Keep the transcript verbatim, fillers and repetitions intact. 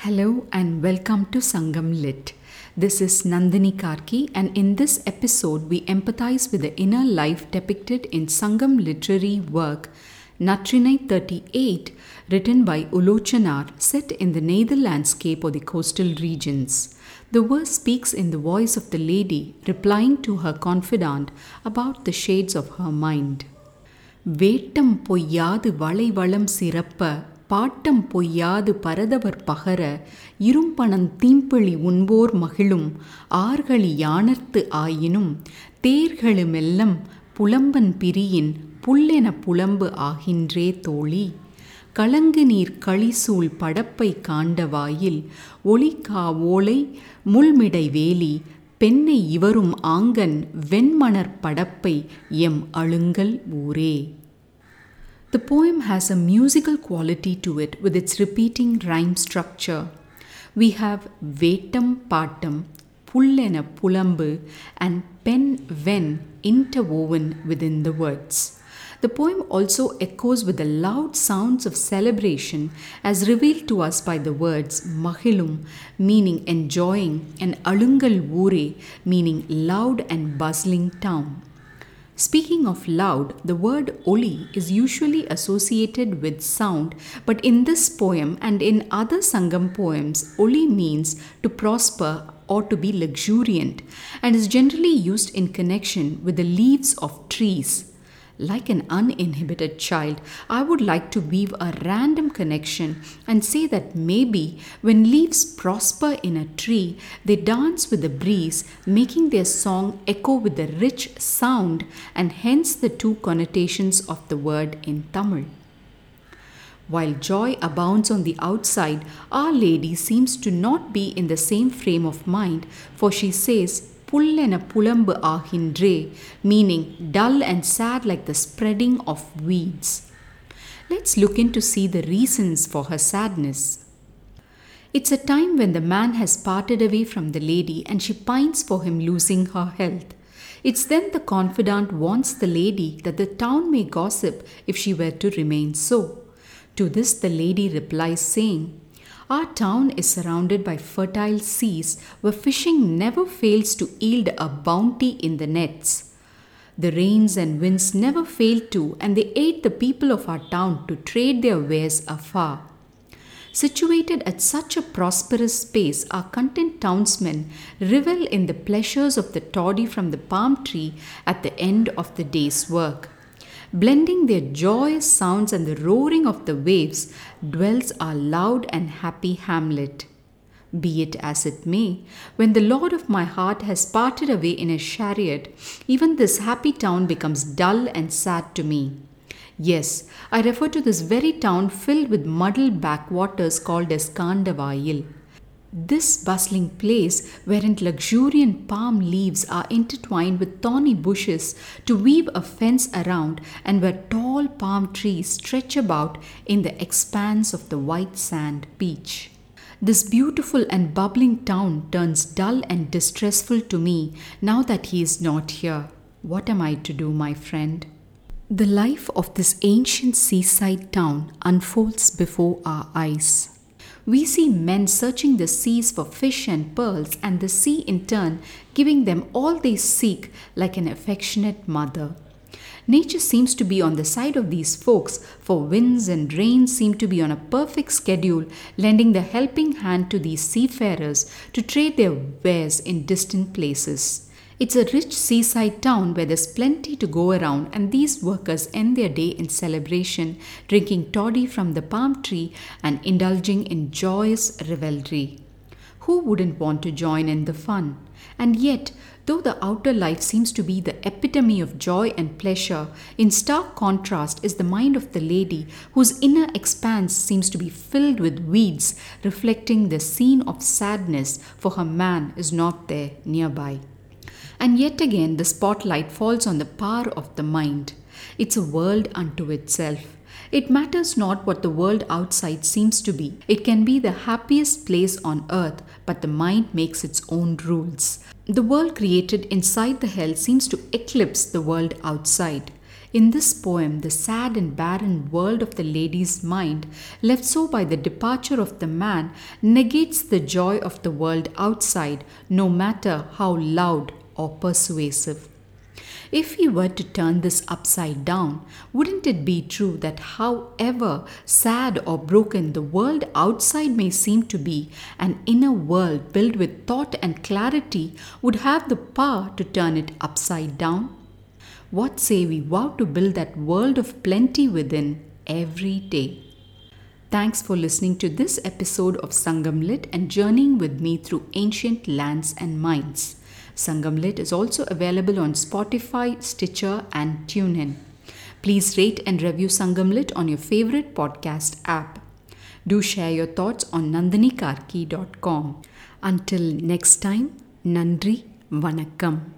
Hello and welcome to Sangam Lit. This is Nandini Karki, and in this episode we empathize with the inner life depicted in Sangam literary work Natrinai thirty-eight, written by Ulochanar, set in the Nether landscape or the coastal regions. The verse speaks in the voice of the lady replying to her confidant about the shades of her mind. வேட்டம் பொய்யாது வளைவளம் சிறப்ப பாட்டம் பொய்யாது பரதவர் பகர இரும்பணந் தீம்பிழி உண்போர் மகிழும் ஆர்களி யாணர்த்து ஆயினும் தேர்களுமெல்லம் புலம்பன் பிரியின் புல்லென புலம்பு ஆகின்றே தோழி கலங்கு நீர் களிசூழ் படப்பை காண்டவாயில் ஒளிகா ஓலை முள்மிடை வேலி பெண்ணை இவரும் ஆங்கன் வெண்மணற் படப்பை எம் அழுங்கல் ஊரே. The poem has a musical quality to it with its repeating rhyme structure. We have Vetam Patam, Pullena Pulambu, and Pen Ven interwoven within the words. The poem also echoes with the loud sounds of celebration as revealed to us by the words Mahilum, meaning enjoying, and Alungal Ure, meaning loud and bustling town. Speaking of loud, the word Oli is usually associated with sound, but in this poem and in other Sangam poems, Oli means to prosper or to be luxuriant and is generally used in connection with the leaves of trees. Like an uninhibited child, I would like to weave a random connection and say that maybe when leaves prosper in a tree, they dance with the breeze, making their song echo with the rich sound, and hence the two connotations of the word in Tamil. While joy abounds on the outside, Our Lady seems to not be in the same frame of mind, for she says, Pullena pulambu ahindre, meaning dull and sad like the spreading of weeds. Let's look in to see the reasons for her sadness. It's a time when the man has parted away from the lady and she pines for him losing her health. It's then the confidant warns the lady that the town may gossip if she were to remain so. To this the lady replies saying, Our town is surrounded by fertile seas where fishing never fails to yield a bounty in the nets. The rains and winds never fail to, and they aid the people of our town to trade their wares afar. Situated at such a prosperous space, our content townsmen revel in the pleasures of the toddy from the palm tree at the end of the day's work. Blending their joyous sounds and the roaring of the waves dwells our loud and happy hamlet. Be it as it may, when the Lord of my heart has parted away in a chariot, even this happy town becomes dull and sad to me. Yes, I refer to this very town filled with muddled backwaters called as Kandavayil. This bustling place, wherein luxuriant palm leaves are intertwined with thorny bushes to weave a fence around, and where tall palm trees stretch about in the expanse of the white sand beach. This beautiful and bubbling town turns dull and distressful to me now that he is not here. What am I to do, my friend? The life of this ancient seaside town unfolds before our eyes. We see men searching the seas for fish and pearls, and the sea in turn giving them all they seek like an affectionate mother. Nature seems to be on the side of these folks, for winds and rains seem to be on a perfect schedule, lending the helping hand to these seafarers to trade their wares in distant places. It's a rich seaside town where there's plenty to go around, and these workers end their day in celebration, drinking toddy from the palm tree and indulging in joyous revelry. Who wouldn't want to join in the fun? And yet, though the outer life seems to be the epitome of joy and pleasure, in stark contrast is the mind of the lady, whose inner expanse seems to be filled with weeds, reflecting the scene of sadness, for her man is not there nearby. And yet again the spotlight falls on the power of the mind. It's a world unto itself. It matters not what the world outside seems to be. It can be the happiest place on earth, but the mind makes its own rules. The world created inside the hell seems to eclipse the world outside. In this poem, the sad and barren world of the lady's mind, left so by the departure of the man, negates the joy of the world outside, no matter how loud or persuasive. If we were to turn this upside down, wouldn't it be true that however sad or broken the world outside may seem to be, an inner world filled with thought and clarity would have the power to turn it upside down? What say we vow to build that world of plenty within every day? Thanks for listening to this episode of Sangam Lit and journeying with me through ancient lands and minds. Sangam Lit is also available on Spotify, Stitcher and TuneIn. Please rate and review Sangam Lit on your favorite podcast app. Do share your thoughts on nandini karki dot com. Until next time, Nandri Vanakkam.